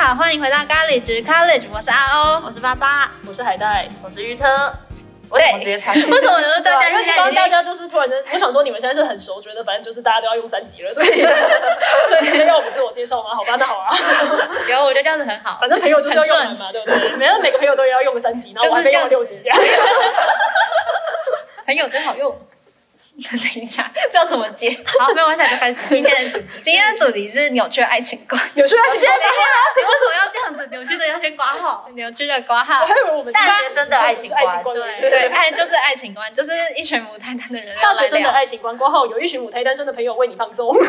好，欢迎回到咖喱局 College， 我是阿欧， 我是88， 我是海带， 我是鱼特。为什么直接猜？为什么呢？大家因为刚刚大家就是突然间，我想说你们现在是很熟，觉得反正就是大家都要用3集了，所以你先要我们自我介绍吗？好吧，那好啊。 有，我觉得这样子很好， 反正朋友就是要用完嘛，对不对？每个朋友都要用个3集，然后我还可以用6集这样。 朋友真好用。等一下，这要怎么接？好，没有关系，就开始今天的主题。今天的主题是扭曲的爱情观。 扭曲的爱情观， 你为什么要这样子？扭曲的要先挂号， 扭曲的挂号。 我还以为我们大学生的爱情观， 对，爱就是爱情观，就是一群母胎单的人。 大学生的爱情观挂号，有一群母胎单身的朋友为你放松。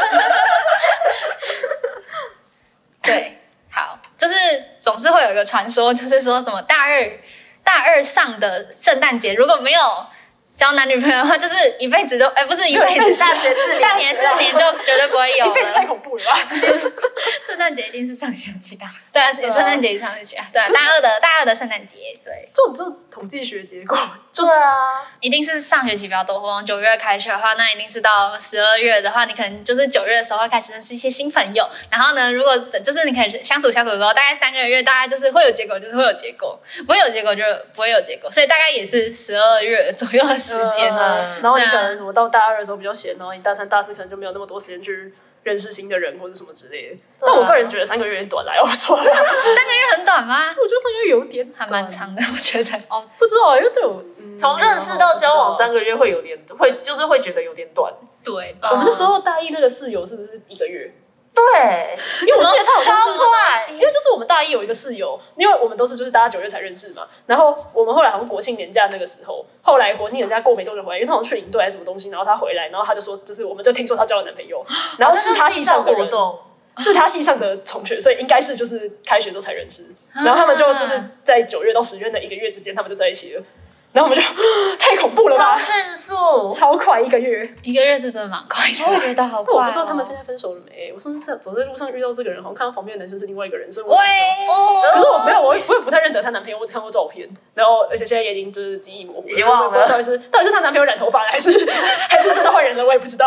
对，好，就是总是会有一个传说，就是说什么大二上的圣诞节如果没有交男女朋友的话，就是一辈子都不是一辈子，大学4年就绝对不会有了。 一辈子太恐怖了吧？ 圣诞节一定是上学期吧？对啊，圣诞节上学期啊，对啊，大二的圣诞节，对， 这统计学结果， 对啊， 一定是上学期比较多活动。9月开学的话，那一定是到12月的话，你可能就是9月的时候会开始认识一些新朋友。然后呢，如果就是你可以相处的时候，大概3个月，大概就是会有结果，就是会有结果，不会有结果就不会有结果。所以大概也是12月左右的时间。 然后你可能什么到大2的时候比较闲，然后你大3、大4可能就没有那么多时间去认识新的人或者什么之类的。但我个人觉得3个月有点短啦，要说3个月很短吗？ 我觉得3个月有点还蛮长的，我觉得。 哦，不知道，因为对我从认识到交往3个月会有点就是会觉得有点短。 对， 我们那时候大一那个室友是不是1个月？ 对， 因为我记得他好像是超快， 因为就是我们大一有一个室友，因为我们都是就是大家9月才认识嘛，然后我们后来好像国庆年假那个时候，后来国庆年假过没多久回来，因为他好像去领队还是什么东西，然后他回来，然后他就说，就是我们就听说他交了男朋友，然后是他系上的人，是他系上的同学，所以应该是就是开学之后才认识，然后他们就是在9月到10月的1个月之间，他们就在一起了。然后我们就太恐怖了吧， 超迅速， 超快1个月 ，1个月是真的蛮快的， 我觉得好快。 我不知道他们现在分手了没？我上次走在路上遇到这个人，好像看到旁边的男生是另外一个人，所以可是我没有，我也不太认得她男朋友，我只看过照片。然后而且现在也已经就是记忆模糊了， 遗忘了到底是她男朋友染头发了，还是真的换人了，我也不知道。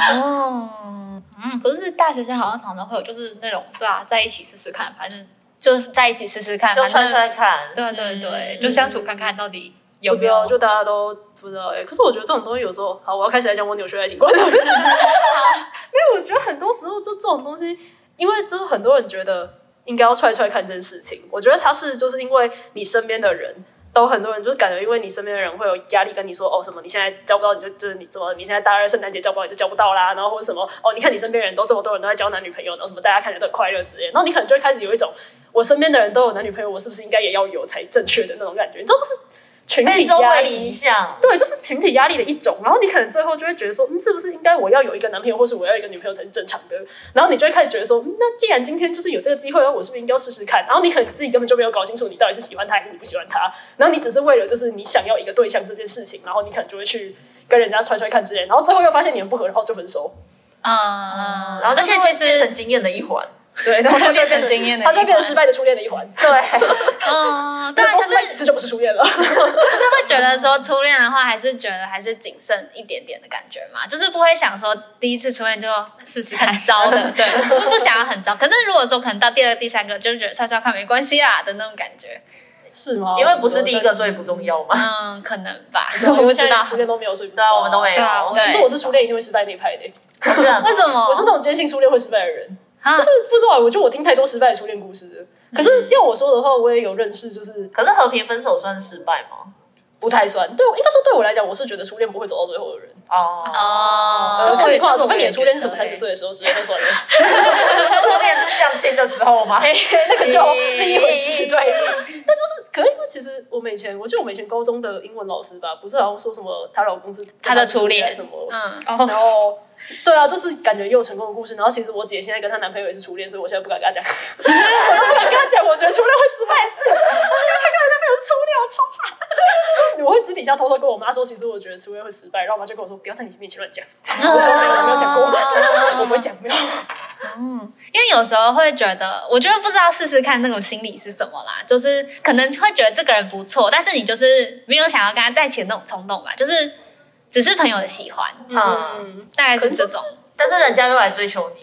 可是大学生好像常常会有就是那种对啊，在一起试试看，反正就是在一起试试看， 就穿看， 对，就相处看看到底。 不知道，就大家都不知道可是我觉得这种东西有时候，好，我要开始来讲我扭曲的爱情观了。因为我觉得很多时候就这种东西，因为就是很多人觉得应该要踹看这件事情。我觉得他是就是因为你身边的人都很多人就是感觉，因为你身边的人会有压力跟你说什么，你现在交不到就是你怎么你现在大2圣诞节交不到你就交不到啦，然后或者什么你看你身边人都这么多人都在交男女朋友，然后什么大家看起来都很快乐之类的，然后你可能就会开始有一种我身边的人都有男女朋友，我是不是应该也要有才正确的那种感觉，你知道就是群体压力影响， 对，就是群体压力的一种。然后你可能最后就会觉得说，是不是应该我要有一个男朋友，或是我要有一个女朋友才是正常的？然后你就会开始觉得说，那既然今天就是有这个机会，我是不是应该要试试看？然后你可能自己根本就没有搞清楚你到底是喜欢他还是你不喜欢他，然后你只是为了就是你想要一个对象这件事情，然后你可能就会去跟人家踹看之类，然后最后又发现你们不合，然后就分手。 然后而且其实变成经验的一环。 对，然后就变成经验的一环， 他就变成失败的初恋的一环。 对， 对，多失败一次就不是初恋了。 可是会觉得说初恋的话，还是觉得还是谨慎一点点的感觉嘛，就是不会想说第一次初恋就试试看糟的，对，不想要很糟。可是如果说可能到第2、第3个，就是觉得稍看没关系啦的那种感觉。 是吗？ 因为不是第一个，所以不重要嘛。 可能吧。 我不知道，初恋都没有，所以不知道。 我们都没有。 其实我是初恋一定会失败那一派的。 为什么？ 我是那种坚信初恋会失败的人。就是不知道，我觉得我听太多失败的初恋故事了。可是要我说的话，我也有认识，就是。 可是和平分手算失败吗？ 不太算。对，应该说对我来讲，我是觉得初恋不会走到最后的人。 可以， 除非你的初恋是什么30岁的时候，直接就算了。 初恋是相亲的时候吗？ 那个就另一回事。对，但就是可能因为其实我记得我们以前高中的英文老师吧，不是好像说什么她老公是她的初恋什么，然后。对啊，就是感觉也有成功的故事。然后其实我姐现在跟她男朋友也是初恋，所以我现在不敢跟她讲，我都不敢跟她讲，我觉得初恋会失败的事，因为她跟她男朋友是初恋，我超怕。就我会私底下偷偷跟我妈说，其实我觉得初恋会失败，然后我妈就跟我说，不要在你面前乱讲。我说没有讲过，我不会讲，没有。 因为有时候会觉得，我觉得不知道试试看那种心理是什么啦，就是可能会觉得这个人不错，但是你就是没有想要跟他在一起的那种冲动吧，就是只是朋友的喜欢，大概是这种。 但是人家又来追求你，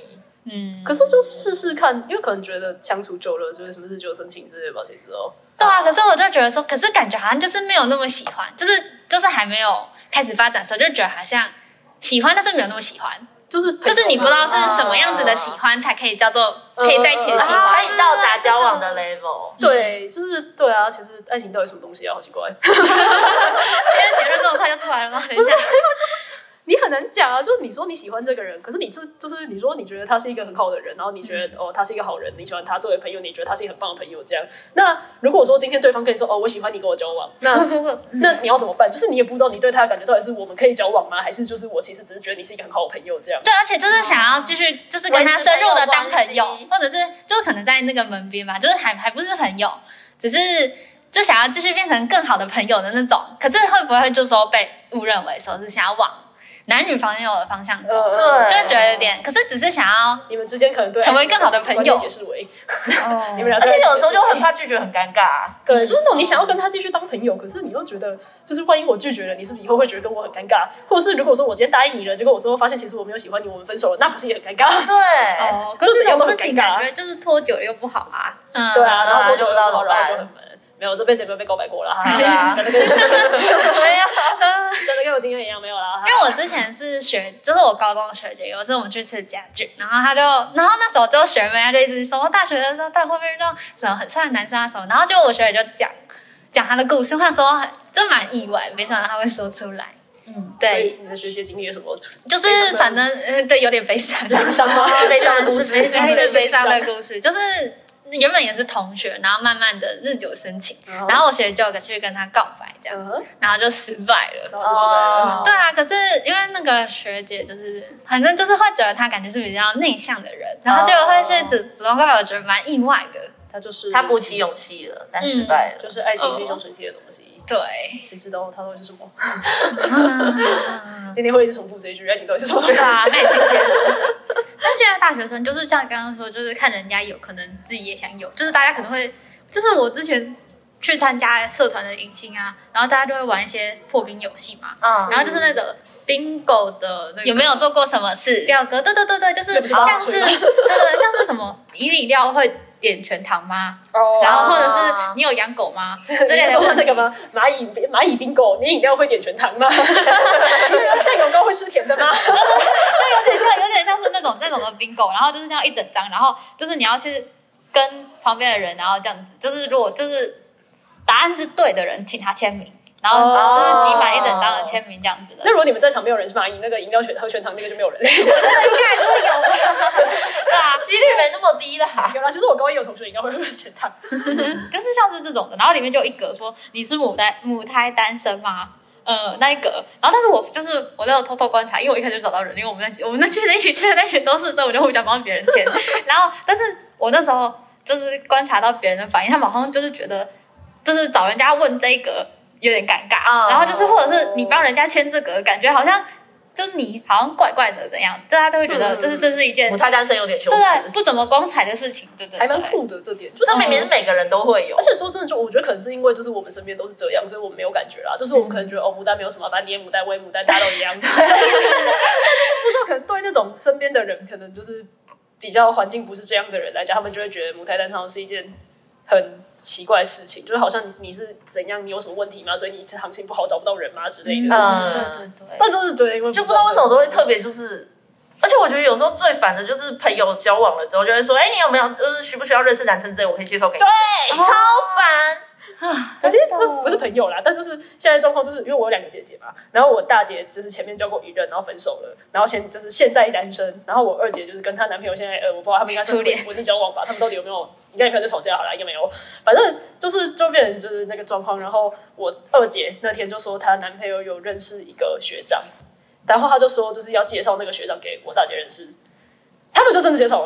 可是就试试看，因为可能觉得相处久了，就是什么日久生情之类的吧，谁知道？ 对啊，可是我就觉得说，可是感觉好像就是没有那么喜欢，就是还没有开始发展的时候，就觉得好像喜欢，但是没有那么喜欢。就是你不知道是什么样子的喜欢才可以叫做可以在一起的喜欢， 可以到达交往的 level。 对，就是对啊，其实爱情到底什么东西啊？好奇怪。 今天结论这么快就出来了吗？等一下， 你很难讲啊，就是你说你喜欢这个人，可是你就是你说你觉得他是一个很好的人，然后你觉得他是一个好人，你喜欢他作为朋友，你觉得他是一个很棒的朋友，这样。那如果说今天对方跟你说我喜欢你跟我交往，那你要怎么办？就是你也不知道你对他的感觉到底是我们可以交往吗？还是就是我其实只是觉得你是一个很好的朋友这样？ 对，而且就是想要继续就是跟他深入的当朋友，或者是就是可能在那个门边吧，就是还不是朋友，只是就想要继续变成更好的朋友的那种。可是会不会就说被误认为说是想要往男女朋友的方向走，就会觉得有点，可是只是想要你们之间可能对成为更好的朋友， 解释为你们俩，而且有时候就很怕拒绝，很尴尬。 对，就是那种你想要跟他继续当朋友，可是你又觉得，就是万一我拒绝了，你是不是以后会觉得跟我很尴尬？或者是如果说我今天答应你了，结果我之后发现其实我没有喜欢你，我们分手了，那不是也很尴尬？ 对， 可是这种事情感觉就是拖久了又不好啊。 对啊，然后拖久了然后就很闷。没有，这辈子也没有被告白过啦。真的跟我今天一样没有啦。 因为我之前是就是我高中的学姐，有一次我们去吃家具，然后那时候就学妹她就一直说，大学的时候她会不会遇到什么很帅的男生啊什么，然后就我学姐就讲她的故事，话说就蛮意外，没想到她会说出来。对， 你的学姐经历了什么？ 就是反正对有点悲伤， 悲伤吗？悲伤的故事， 是悲伤的故事，就是。原本也是同学，然后慢慢的日久生情，然后我学姐就去跟他告白，这样，然后就失败了。对啊，可是因为那个学姐就是反正就是会觉得他感觉是比较内向的人，然后就会去主动告白，我觉得蛮意外的。 他鼓起勇气了，但失败了。 就是爱情是一种神奇的东西。 对， 谁知道它到底是什么？今天会一直重复这一句，爱情到底是什么东西？ 爱情这些东西。但现在大学生就是像刚刚说，就是看人家有，可能自己也想有，就是大家可能会，就是我之前去参加社团的迎新啊，然后大家就会玩一些破冰游戏嘛，然后就是那个 bingo 的那个， 有没有做过什么事？ 表格，对，就是像是像是什么饮料会点全糖吗？然后或者是你有养狗吗？之类的问题。 那个吗？蚂蚁冰狗，你饮料会点全糖吗？酱油膏会吃甜的吗？ 就有点像是那种的 bingo， 然后就是这样一整张，然后就是你要去跟旁边的人，然后这样子，就是如果就是答案是对的人，请他签名。然后就是集满一整张的签名这样子的。 那如果你们在场没有人是蚂蚁，那个饮料喝全糖那个就没有人。 我觉得应该都有吧。对啊， 几率没那么低啦。 有啦，其实我高一有同学饮料会喝全糖， 就是像是这种的。然后里面就有一格说你是母胎单身吗？那一格。然后但是我那时候偷偷观察，因为我一开始就找到人，因为我们那群人一起去的那群都是，所以我就互相帮别人签。然后但是我那时候就是观察到别人的反应，他们好像就是觉得就是找人家问这一格有点尴尬，然后就是或者是你帮人家签这个，感觉好像就你好像怪怪的怎样，大家都会觉得这是一件母胎单身有点羞耻， 对，不怎么光彩的事情，对， 还蛮酷的这点。 这明明是每个人都会有， 而且说真的，就我觉得可能是因为就是我们身边都是这样，所以我们没有感觉啦。就是我们可能觉得牡丹没有什么，反正你也牡丹，我也牡丹，大家都一样。不知道可能对那种身边的人，可能就是比较环境不是这样的人来讲，他们就会觉得母胎单身是一件很奇怪的事情，就是好像你是怎样，你有什么问题吗？所以你行情不好找不到人吗之类的。 对。 但就是对，因为就不知道为什么都会特别就是，而且我觉得有时候最烦的就是朋友交往了之后就会说，你有没有就是需不需要认识男生之类，我可以介绍给你。 对， 超烦。 可是这不是朋友啦，但就是现在状况就是因为我有2个姐姐嘛，然后我大姐就是前面交过1任，然后分手了，然后就是现在单身，然后我2姐就是跟她男朋友现在我不知道他们应该是稳定交往吧，他们到底有没有？你跟女朋友在吵架好了，应该没有，反正就变成就是那个状况。然后我2姐那天就说她男朋友有认识一个学长，然后她就说就是要介绍那个学长给我大姐认识。他们就真的介绍了，对，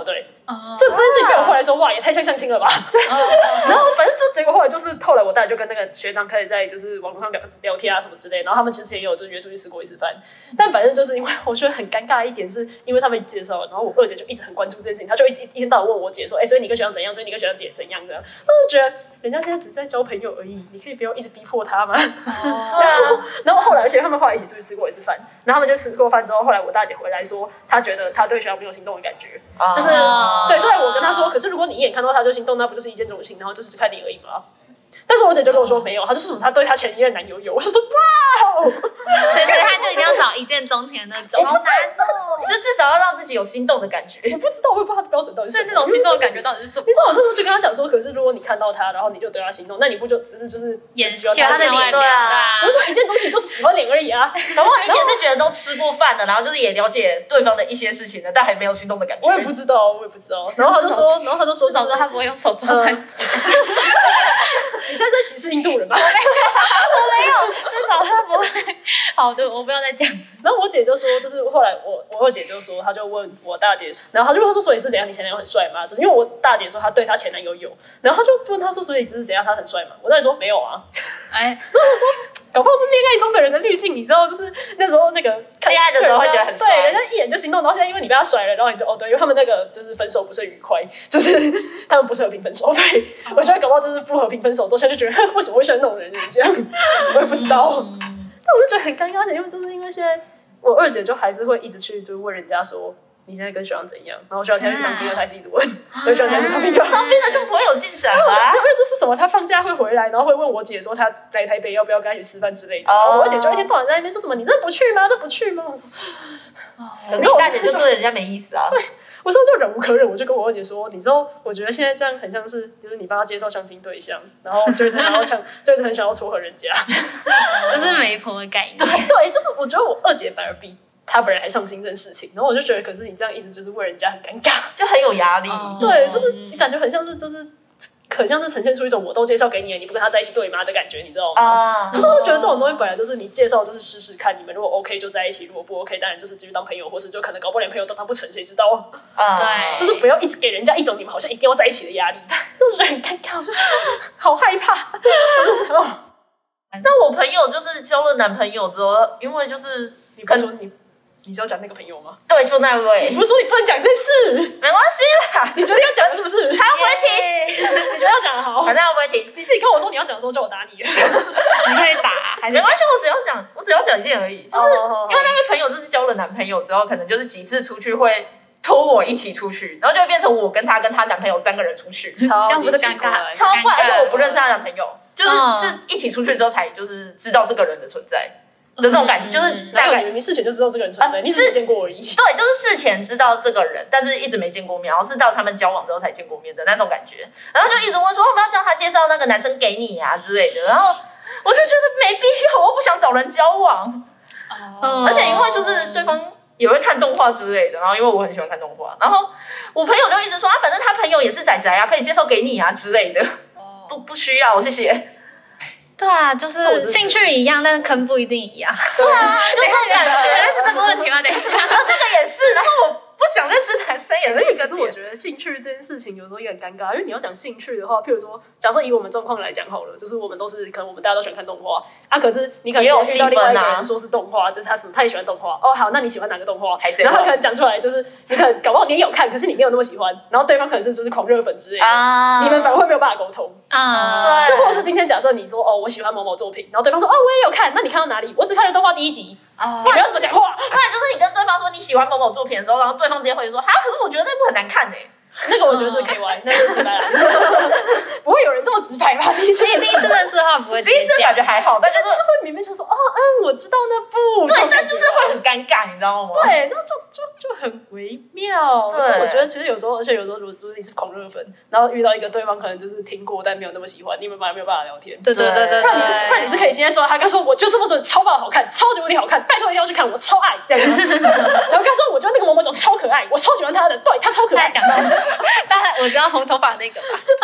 这件事情被我后来说，哇，也太像相亲了吧。然后反正就结果后来就是后来我大概就跟那个学长开始在就是网络上聊天啊什么之类，然后他们之前也有就约出去吃过一次饭，但反正就是因为我觉得很尴尬的一点是因为他们介绍了，然后我二姐就一直很关注这件事情，她就一天到晚问我姐说，所以你跟学长怎样，所以你跟学长姐怎样的，我就觉得人家现在只是在交朋友而已，你可以不要一直逼迫他吗？然后后来而且他们后来一起出去吃过一次饭，然后他们就吃过饭之后，后来我大姐回来说，她觉得她对学长没有心动的感觉，就是对，虽然我跟她说，可是如果你一眼看到他就心动，那不就是一见钟情，然后就只是看你而已吗？但是我姐就跟我说没有，她就说她对她前一任男友有，我就说哇哦， 所以他就一定要找一见钟情的那种， 好难哦，就至少要让自己有心动的感觉。 我不知道，我也不知道他的标准到底是什么。 所以那种心动的感觉到底是什么？ 你知道我那时候就跟他讲说，可是如果你看到他，然后你就对他心动，那你不就只是就是喜欢他的脸？ 外表， 对啊我就说一见钟情就喜欢脸而已啊。 搞不好你姐是觉得都吃过饭了，然后就是也了解对方的一些事情了，但还没有心动的感觉。 我也不知道。然后他就说， 至少说他不会用手抓饭机。 你现在在歧视印度人吗？ 我没有，至少他不会。好的，我不要再讲。 然后我姐就说，就是后来我二姐就说，她就问我大姐，然后她就问说，所以是怎样？你前男友很帅吗？就是因为我大姐说她对她前男友有，然后她就问她说，所以这是怎样？他很帅吗？我大姐说没有啊。 哎， 然后我说，搞不好是恋爱中的人的滤镜，你知道，就是那时候那个恋爱的时候会觉得很帅， 对，人家一眼就心动，然后现在因为你被他甩了，然后你就对，因为他们那个就是分手不是很愉快，就是他们不是和平分手。对，我觉得搞不好就是不和平分手之后，现在就觉得为什么会喜欢那种人就是这样，我也不知道。但我就觉得很尴尬，因为就是因为现在我二姐就还是会一直去就问人家说。你现在跟学长怎样？然后学长现在去当兵了，他还是一直问。学长现在去当兵了， 当兵了就不会有进展啦。 因为就是什么，他放假会回来，然后会问我姐说他来台北要不要跟他一起吃饭之类的。然后我姐就一天到晚在那边说什么：“你真的不去吗？这不去吗？”我说：“ 可是我大姐就对人家没意思啊。” 我说就忍无可忍，我就跟我二姐说：“你知道，我觉得现在这样很像是，就是你帮他介绍相亲对象，然后就是很想要撮合人家， 就是媒婆的概念。 对，就是我觉得我二姐反而比。”他本人还上心这件事情，然后我就觉得，可是你这样一直就是为人家很尴尬， 就很有压力。 对，就是你感觉很像是很像是呈现出一种我都介绍给你了，你不跟他在一起对吗的感觉，你知道吗？可是我觉得这种东西本来就是你介绍就是试试看，你们如果 OK 就在一起，如果不 OK 当然就是继续当朋友，或是就可能搞不好连朋友都当不成，谁知道？ 对， 就是不要一直给人家一种你们好像一定要在一起的压力，就是觉得很尴尬，我就好害怕。 但我朋友就是交了男朋友之后，因为就是你不是说你是要讲那个朋友吗？ 对，就那位。 你不是说你不能讲这件事？ 没关系啦， 你觉得要讲是不是？ 他不会听， 你觉得要讲好？ 反正他不会听。 你自己跟我说你要讲的时候，叫我打你。 你可以打，还是没关系，我只要讲一件而已，就是因为那位朋友就是交了男朋友之后，可能就是几次出去会拖我一起出去，然后就会变成我跟她男朋友3个人出去， 这样不是尴尬？ 超怪，而且我不认识她男朋友，就是这一起出去之后才就是知道这个人的存在。的这种感觉，就是大概你明明事前就知道这个人存在，你只是见过而已。 对，就是事前知道这个人，但是一直没见过面，然后是到他们交往之后才见过面的那种感觉。然后就一直问说，我们要叫他介绍那个男生给你啊之类的。然后我就觉得没必要，我不想找人交往。而且因为就是对方也会看动画之类的，然后因为我很喜欢看动画，然后我朋友就一直说啊，反正他朋友也是宅宅啊，可以介绍给你啊之类的。不需要，谢谢。 对啊，就是兴趣一样，但是坑不一定一样。 对啊，就这种感觉。 原来是这个问题吗？等一下， 这个也是。然后我不想认识男生，也是一个。 其实我觉得兴趣这件事情有时候也很尴尬，因为你要讲兴趣的话，譬如说，假设以我们状况来讲好了，就是我们都是可能我们大家都喜欢看动画啊，可是你可能遇到另外一个人说是动画，就是他也喜欢动画。哦，好，那你喜欢哪个动画？然后他可能讲出来，就是你可能搞不好你也有看，可是你没有那么喜欢，然后对方可能是就是狂热粉之类的，你们反而会没有办法沟通啊。就或者是今天假设你说哦我喜欢某某作品，然后对方说哦我也有看，那你看到哪里？我只看了动画第1集。你不要怎么讲话， 不然就是你跟对方说你喜欢某某作品的时候，然后对方直接会说，哈，可是我觉得那部很难看那个我觉得是 KY， 那是直白啦，不会有人这么直白吧？ 所以第一次认识的话不会直接讲， 第一次感觉还好，但就是会明明就说哦我知道那部， 对，但就是会很尴尬，你知道吗？ 对，那就很微妙。对，我觉得其实有时候，而且有时候如果你是狂热粉，然后遇到一个对方可能就是听过但没有那么喜欢，你们反而没有办法聊天。 对，不然你是可以今天抓他，跟他说我就这么准，超棒好看，超级无敌好看，拜托一定要去看，我超爱这样。然后跟他说我觉得那个某某种超可爱，我超喜欢他的，对他超可爱。 讲什么？当然我知道红头发那个吧。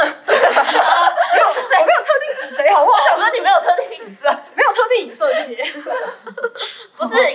我没有特定指谁，好不好？ 我想说你没有特定影射， 没有特定影射，谢谢。 不是，与其说没有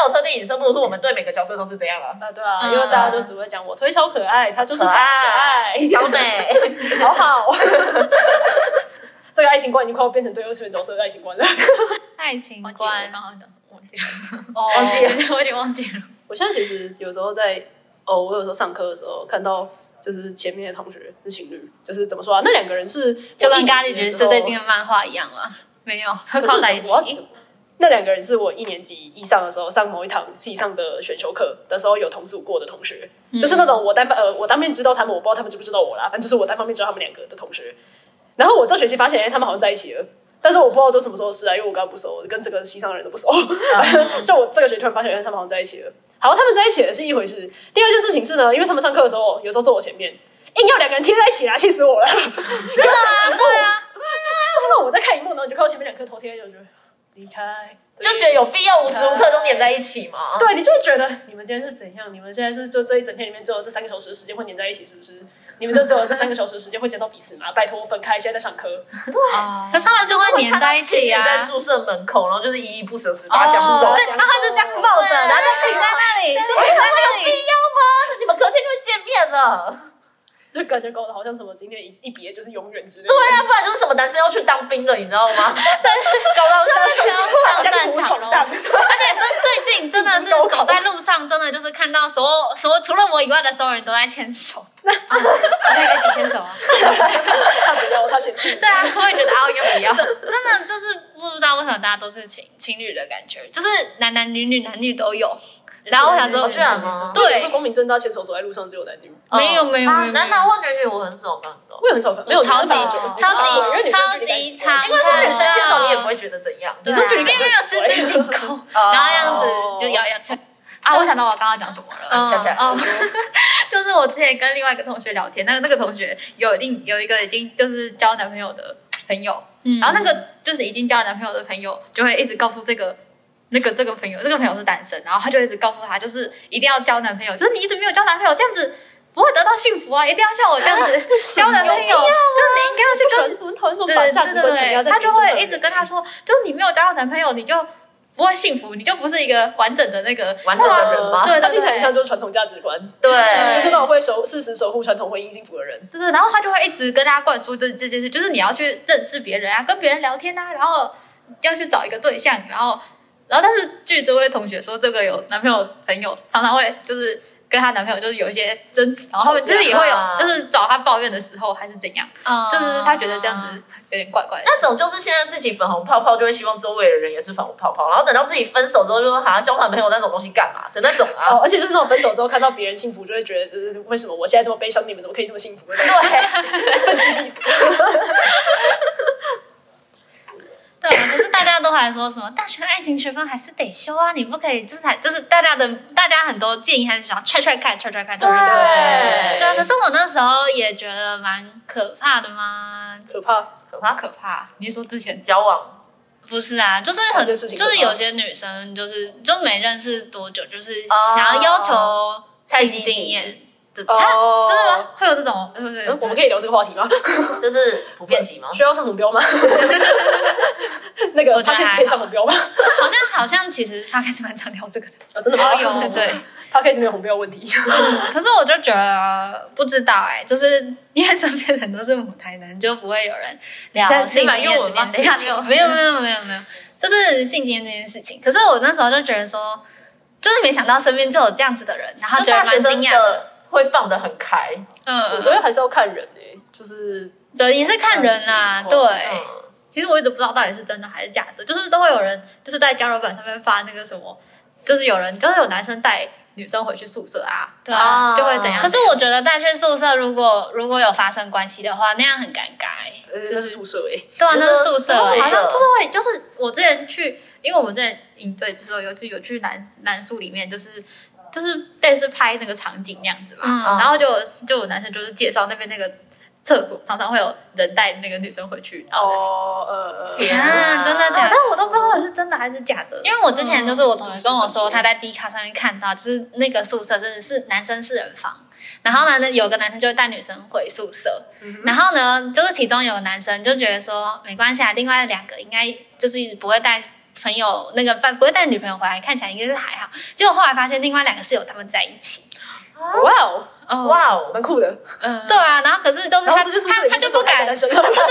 有特定影射，不如说我们对每个角色都是这样啊。 对啊，因为大家就只会讲我推超可爱，他就是可爱， 超美， 好好。这个爱情观已经快要变成对二次元角色的爱情观了。 爱情忘记了观我刚刚讲什么忘记了， 忘记了， 我已经忘记了。 我现在其实有时候我有时候上课的时候看到，就是前面的同学是情侣，就是怎么说啊？那两个人是就跟咖喱橘是最近的漫画一样吗？没有，会靠在一起。 那两个人是我1年级以上的时候上某一堂系上的选修课的时候有同组过的同学，就是那种我当面知道他们，我不知道他们知不知道我啦，反正就是我单方面知道他们两个的同学。然后我这学期发现，他们好像在一起了，但是我不知道都什么时候的事啊，因为我跟他不熟，跟这个系上的人都不熟。就我这个学期突然发现，他们好像在一起了。好，他们在一起的是一回事。第二件事情是呢，因为他们上课的时候，有时候坐我前面，硬要两个人贴在一起啦，气死我了！真的啊，对啊， 就是那种我在看荧幕，然后你就看到前面两颗头贴在一起，我觉得离开。 就觉得有必要无时无刻都黏在一起吗？ 对，你就会觉得你们今天是怎样？你们现在是就这一整天里面只有这3个小时的时间会黏在一起，是不是？你们就只有这3个小时的时间会见到彼此吗？拜托，分开，现在在上课。 对， 可是他们就会黏在一起啊， 在宿舍门口，然后就是依依不舍，把相守。 对，然后就这样抱着，然后就停在那里，停在那里， 有必要吗？你们隔天就会见面了。 就感觉搞得好像什么今天一别就是永远之类的。 对啊，不然就是什么男生要去当兵了，你知道吗？搞得好像上战场了。 而且最近真的是走在路上，真的就是看到所有除了我以外的所有人都在牵手。 那个比牵手啊？ 他不要，他嫌弃。 对啊，我也觉得要不要？真的就是不知道为什么大家都是情侣的感觉，就是男女都有。然后我想说， 居然吗？ 对，光明正大牵手走在路上只有男女。 没有， 男男或女女我很少看到， 我也很少看，没有超级长， 因为是女生牵手你也不会觉得怎样， 你说距离因为有十指紧扣，然后这样子就摇去。 啊，我想到我刚刚讲什么了，就是我之前跟另外一个同学聊天，那个同学有一个已经就是交男朋友的朋友，然后那个就是已经交了男朋友的朋友就会一直告诉这个朋友，这个朋友是单身，然后他就一直告诉他，就是一定要交男朋友，就是你一直没有交男朋友，这样子不会得到幸福啊，一定要像我这样子交男朋友，就你应该要去跟我们讨论这种把价值观强压在他就会一直跟他说，就是你没有交到男朋友，你就不会幸福，你就不是一个完整的那个完整的人吗？ 对， 他听起来像就是传统价值观， 对， 就是那种会事实守护传统婚姻幸福的人， 对，然后他就会一直跟大家灌输这件事，就是你要去认识别人啊，跟别人聊天啊，然后要去找一个对象，然后但是据这位同学说，这个有男朋友朋友常常会就是跟她男朋友就是有一些争执，然后他们就是也会有就是找他抱怨的时候还是怎样，就是他觉得这样子有点怪怪的。 那种就是现在自己粉红泡泡，就会希望周围的人也是粉红泡泡，然后等到自己分手之后，就说好像交男朋友那种东西干嘛的那种啊。 而且就是那种分手之后看到别人幸福，就会觉得就是为什么我现在这么悲伤，你们怎么可以这么幸福？对，愤世嫉俗。 对，可是大家都还说什么大学爱情学分还是得修啊，你不可以就是大家很多建议还是喜欢踹看。对啊，可是我那时候也觉得蛮可怕的嘛。 可怕。 你是说之前交往？ 不是啊，就是就是有些女生就没认识多久，就是想要求性经验。真的吗？会有这种？ 我们可以聊这个话题吗？ 这是普遍级吗？ 需要上红标吗？那个 podcast 可以上红标吗？ 好像其实他开始蛮常聊这个的。 真的吗？ 有对。 podcast 没有红标问题。 可是我就觉得不知道就是因为身边人都是母胎男，就不会有人聊性经验这件事情。没有，就是性经验这件事情。可是我那时候就觉得说，就是没想到身边就有这样子的人，然后觉得蛮惊讶的。 会放得很开， 我觉得还是要看人就是对，也是看人啊，对。 其实我一直不知道到底是真的还是假的，就是都会有人就是在交友板上面发那个什么，就是有男生带女生回去宿舍啊， 对啊， 就会怎样。 可是我觉得带去宿舍，如果有发生关系的话，那样很尴尬这是宿舍对啊，那是宿舍好像就是会，就是我之前去，因为我们之前营队之后有去男宿里面，就是类似拍那个场景那样子嘛，然后就有男生就是介绍那边那个厕所常常会有人带那个女生回去，然后真的假的？ 但我都不知道是真的还是假的， 因为我之前就是我同学跟我说，他在 D 卡上面看到，就是那个宿舍真的是男生4人房，然后呢，有个男生就会带女生回宿舍，然后呢，就是其中有个男生就觉得说没关系啊，另外2个应该就是不会带朋友那个不会带女朋友回来，看起来应该是还好。结果后来发现另外2个室友他们在一起。 哇哦， 哇哦， 蛮酷的。 对啊，然后可是就是他就不敢，对，然后他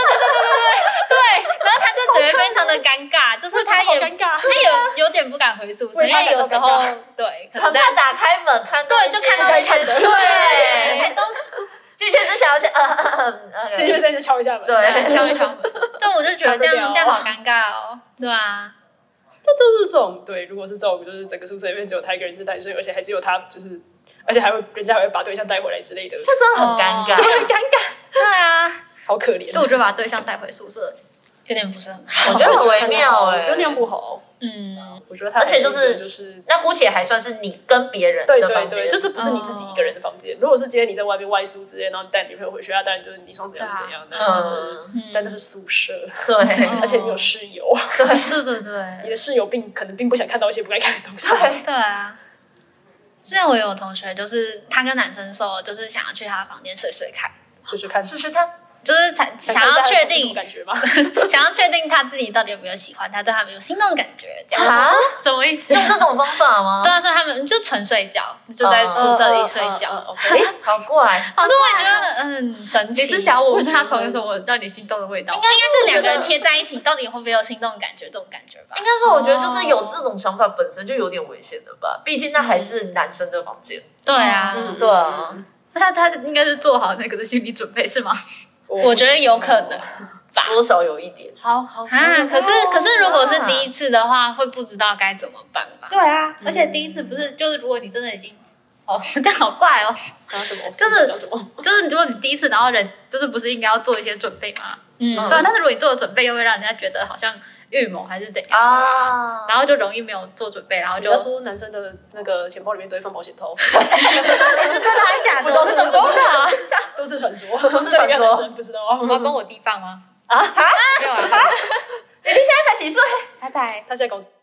就觉得非常的尴尬，就是他也有点不敢回宿舍，因为有时候对可能很怕打开门看到， 对，就看到那些对。 进去之前要先进去先敲一下门， 对， 敲一敲门。对，我就觉得这样好尴尬哦。对啊， 这就是这种对，如果是这种，就是整个宿舍里面只有他一个人是单身，而且还只有他，就是而且人家还会把对象带回来之类的， 这真的很尴尬， 就会很尴尬。 对啊， 好可怜。 所以我就把对象带回宿舍，有点不是很好。 我觉得很微妙我觉得那样不好。 我觉得他而且就是那姑且还算是你跟别人的房间， 对，就这不是你自己一个人的房间。如果是今天你在外面外宿之类，然后你带女朋友回去，那当然就是你想怎样就怎样。但那是宿舍， 对， 而且你有室友， 对， 你的室友可能并不想看到一些不该看的东西。 对啊。之前我有同学，就是他跟男生说，就是想要去他的房间试试看，就是想要确定感觉吗？ 想要确定他自己到底有没有喜欢他，对他们有心动的感觉，这样啊？ 什么意思？ 用这种方法吗？ 对啊，所以他们就纯睡觉，就在宿舍里睡觉。 好怪。 可是我也觉得很神奇。 你是想我问他床有什么让你心动的味道？ 应该是2个人贴在一起，到底会不会有心动的感觉？这种感觉吧。 应该说，我觉得就是有这种想法本身就有点危险的吧，毕竟那还是男生的房间。 对啊， 对啊。 他应该是做好那个的心理准备是吗？ 我觉得有可能吧， 多少有一点。 好啊，可是如果是第一次的话，会不知道该怎么办吧？ 对啊，而且第一次不是就是如果你真的已经这样好怪哦，就是如果你第一次，然后人就是不是应该要做一些准备吗？对，但是如果你做的准备又会让人家觉得好像预谋还是怎样啊，然后就容易没有做准备，然后就人家说男生的那个钱包里面都会放保险套， 到底是真的还是假的？ 不知道是真的啊， 都是传说， 都是传说， 不知道。 我要跟我弟放吗？没有啊， 你现在才几岁？ 他现在高中。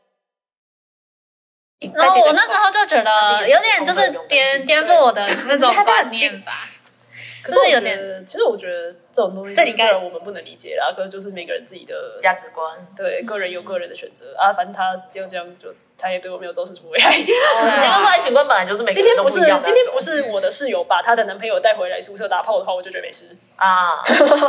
然后我那时候就觉得有点就是颠覆我的那种观念吧。 可是有点，其实我觉得这种东西，虽然我们不能理解啦，可是就是每个人自己的价值观， 对，个人有个人的选择啊。反正他要这样，他也对我没有造成什么危害。 应该说爱情观本来就是每个人都不一样的。 今天不是我的室友把她的男朋友带回来宿舍打炮的话，我就觉得没事啊。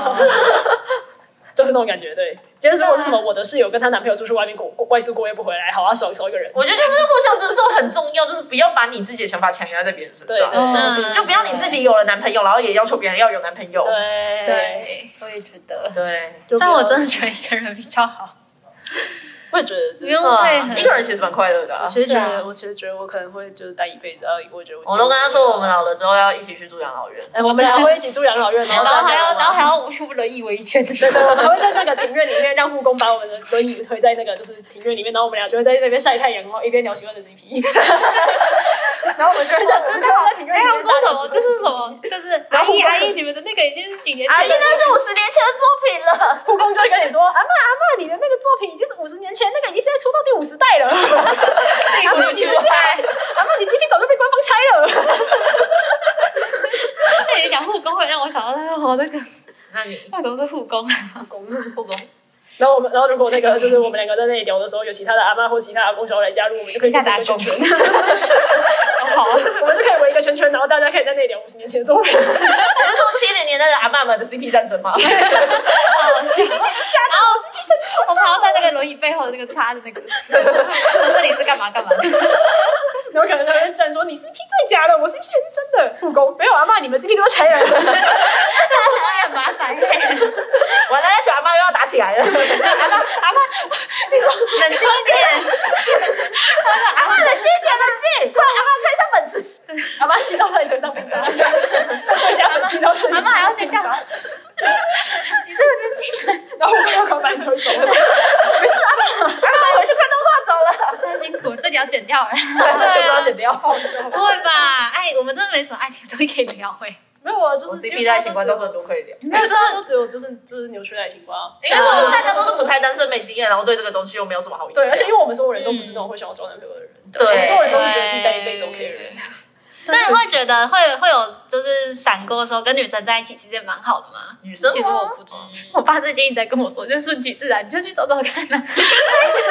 就是那种感觉，对。今天如果是什么，我的室友跟她男朋友出去外面外宿过夜不回来，好啊，少一个人。 我觉得就是互相尊重很重要，就是不要把你自己的想法强压在别人身上。 对， 就不要你自己有了男朋友，然后也要求别人要有男朋友。 对，我也觉得。 对， 但我真的觉得一个人比较好。 我也觉得， 不用配合， 一个人其实蛮快乐的。 我其实觉得我可能会就是待一辈子，然后我觉得我都跟他说，我们老了之后要一起去住养老院。 我们俩会一起住养老院，然后还要用轮椅围一圈。 对，我们还会在那个庭院里面让护工把我们的轮椅推在那个就是庭院里面，然后我们俩就会在那边晒太阳，然后一边聊喜欢的 CP。然后我们就会在庭院里面说什么？就是什么？就是阿姨，你们的那个已经是几年前？ 阿姨，那是50年前的作品了。 护工就会跟你说，阿嬷，你的那个作品已经是50年前，那个已经现在出到第50代了。阿嬷，你 CP 早就被官方拆了。 那你讲护工会让我想到那个， 那你为什么是护工？ 护工。 然后如果那个就是我们2个在那里聊的时候，有其他的阿嬷或其他阿公想要来加入，我们就可以围一个圈圈。 好， 我们就可以围一个圈圈，然后大家可以在那里聊50年前的作品。 你是说70年代的阿嬷们的 CP 战争吗？ 然后我们还要在那个轮椅背后的那个插的那个，这里是干嘛？ 然后可能他会站说你 CP 最假了，我 CP 才是真的。护工没有阿嬷，你们 CP 都拆了。 护工也很麻烦耶。 完了，那群阿嬷又要打起来了。 阿嬷，你说冷静一点。 阿嬷冷静一点，快！阿嬷看一下本子。 阿嬷气到在嘴上冰打，在家粉气到阿嬷还要先这样。你这个年轻人， 然后我要赶快把你推走了。没事，阿嬷回去看动画走了。 太辛苦了，这里要剪掉了。 对，都要剪掉。 不会吧？我们真的没什么爱情东西可以聊会。 没有啊，就是 CP 的爱情观都是很多可以聊。 没有，就是都只有就是扭曲的爱情观啊。 应该说大家都是母胎单身没经验，然后对这个东西又没有什么好影响。 对，而且因为我们所有人都不是那种会想要找男朋友的人， 对， 所有人都是觉得自己待一辈子 OK 的人。 那你会觉得会有就是闪过的时候跟女生在一起，其实也蛮好的吗？ 女生其实我不知道， 我爸最近一直在跟我说，就顺其自然，你就去找找看啊。他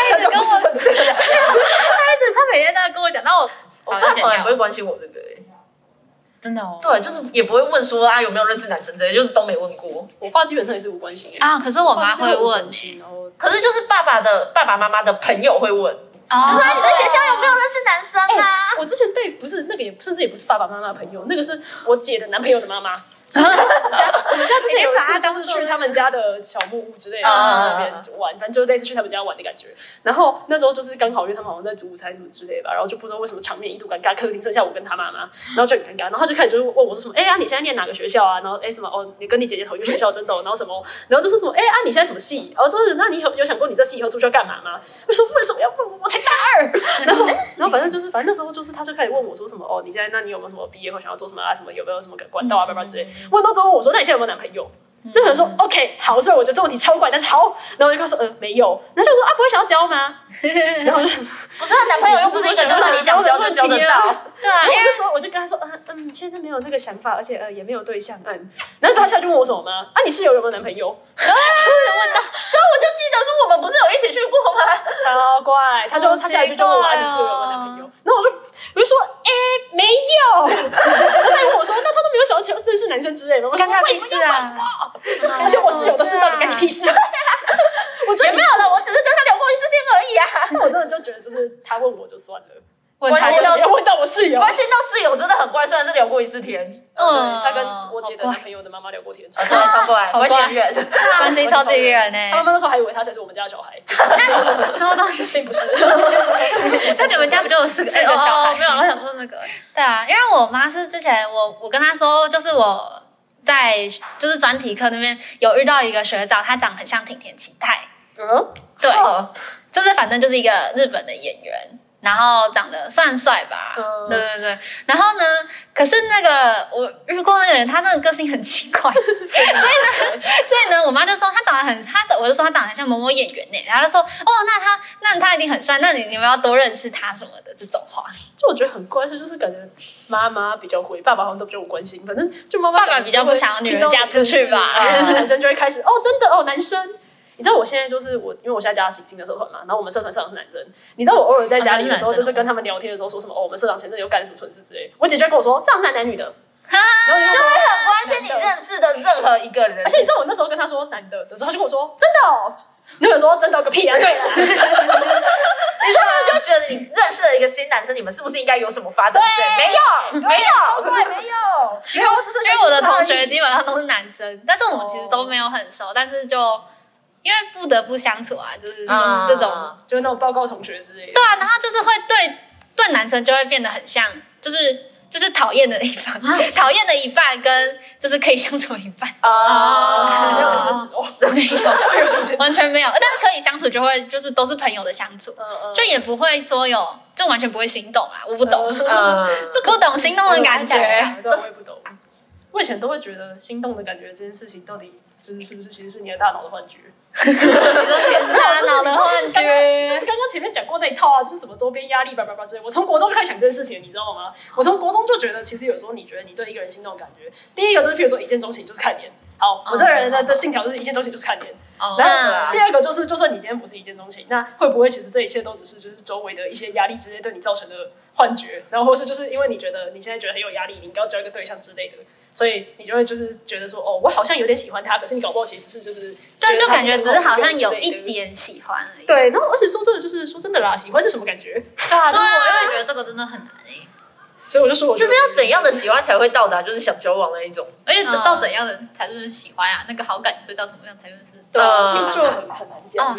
他就不是纯粹的两性。 他每天都要跟我讲，那我爸从来不会关心我这个真的哦。 对，就是也不会问说有没有认识男生之类，就是都没问过。 我爸基本上也是无关心啊，可是我妈会问， 然后可是就是爸爸妈妈的朋友会问， 哦， 就说你在学校有没有认识男生啊？ 我之前被不是那个甚至也不是爸爸妈妈的朋友，那个是我姐的男朋友的妈妈。我们家之前有一次就是去他们家的小木屋之类的，那边玩，反正就类似去他们家玩的感觉。然后那时候就是刚好因为他们好像在煮午餐什么之类的吧，然后就不知道为什么场面一度尴尬，客厅剩下我跟他妈妈，然后就很尴尬。然后他就开始就问我说什么，你现在念哪个学校啊？然后什么你跟你姐姐同一个学校真的然后什么，然后就是什么你现在什么系？就是那你有想过你这系以后出去要干嘛吗？我说为什么要问我？我才大2。然后反正那时候就是他就开始问我说什么你现在那你有没有什么毕业后想要做什么啊？什么有没有什么管道啊？叭叭之类。问到之后问我说那你现在有没有男朋友？那个人说 OK 好，所以我觉得这问题超怪，但是好，然后我就跟他说没有，然后就说不会想要交吗？然后我就不是男朋友又不是一个就是你想交就交得到， 对啊， 我就跟他说现在没有那个想法，而且也没有对象然后他下来就问我什么吗？你室友有没有男朋友？ 问到，然后我就记得说我们不是有一起去过吗？ 超怪，他下来就问我你室友有没有男朋友？然后我就说没有，他还问我说那他都没有想要认识男生之类的，我说干他屁事啊！ 而且我室友的事到底干你屁事？我觉得也没有了，我只是跟他聊过1次天而已啊。 那我真的就觉得就是他问我就算了， 问他就就是要问到我室友， 关心到室友真的很怪，虽然是聊过1次天， 对，他跟我姐的男朋友的妈妈聊过天， 对，超怪，关系很远， 关系超级远呢。 他妈妈那时候还以为他才是我们家的小孩， 什么东西？ 并不是。 那你们家不就有4个小孩？没有，我想说那个。 对啊，因为我妈是之前我跟她说，就是我在就是专题课那边有遇到一个学长，他长得很像挺田启太，对，就是反正就是一个日本的演员。然后长得算帅吧，对。然后呢，可是那个我遇过那个人，他真的个性很奇怪，所以呢，我妈就说他长得很，我就说他长得很像某某演员呢，然后就说那他一定很帅，那你们要多认识他什么的这种话， 就我觉得很怪，就是感觉妈妈比较会，爸爸好像都比较无关心，反正就妈妈爸爸比较不想要女人嫁出去吧， 男生就会开始真的男生。你知道我现在就是因为我现在加行进的社团嘛，然后我们社团社长是男生。你知道我偶尔在家里的时候，就是跟他们聊天的时候说什么我们社长前阵有干什么蠢事之类，我姐就会跟我说社长是男女的，然后你就说很关心你认识的任何一个人， 而且你知道我那时候跟他说男的时候，他就跟我说真的哦，那个说真的个屁啊，对了， 你知道就觉得你认识了一个新男生，你们是不是应该有什么发展？没有， 没有， 因为我的同学基本上都是男生，但是我们其实都没有很熟，但是就因为不得不相处啊，就是这种就是那种报告同学之类的。 对啊，然后就是会对男生就会变得很像，就是讨厌的一半，讨厌的一半跟就是可以相处的一半没有竞争值没有，完全没有。但是可以相处就会就是都是朋友的相处，就也不会说就完全不会心动啦，我不懂，就不懂心动的感觉。 对，我也不懂。我以前都会觉得心动的感觉这件事情到底是不是其实是你的大脑的幻觉？ 大脑的幻觉， 就是刚刚前面讲过那一套啊，就是什么周边压力叭叭叭之类。我从国中就开始想这件事情，你知道吗？我从国中就觉得，其实有时候你觉得你对一个人心动的感觉，第一个就是譬如说一见钟情，就是看脸。好，我这个人的信条就是一见钟情就是看脸。然后第二个就是，就算你今天不是一见钟情，那会不会其实这一切都只是就是周围的一些压力之类对你造成的幻觉？然后或是就是因为你觉得你现在觉得很有压力，你应该要交一个对象之类的。所以你就会就是觉得说，我好像有点喜欢他，可是你搞不好其实只是就是对，就感觉只是好像有一点喜欢而已。 对，然后而且说真的，就是说真的啦，喜欢是什么感觉？ 对啊，我因为觉得这个真的很难所以我就说， 就是要怎样的喜欢才会到达就是想交往那一种， 而且到怎样的才是喜欢啊？那个好感对到什么样才是？ 其实就很难讲。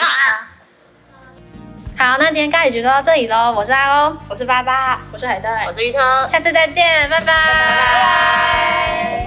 好，那今天咖喱局就到这里喽。我是阿欧， 我是88， 我是海带， 我是鱼汤， 下次再见，拜拜。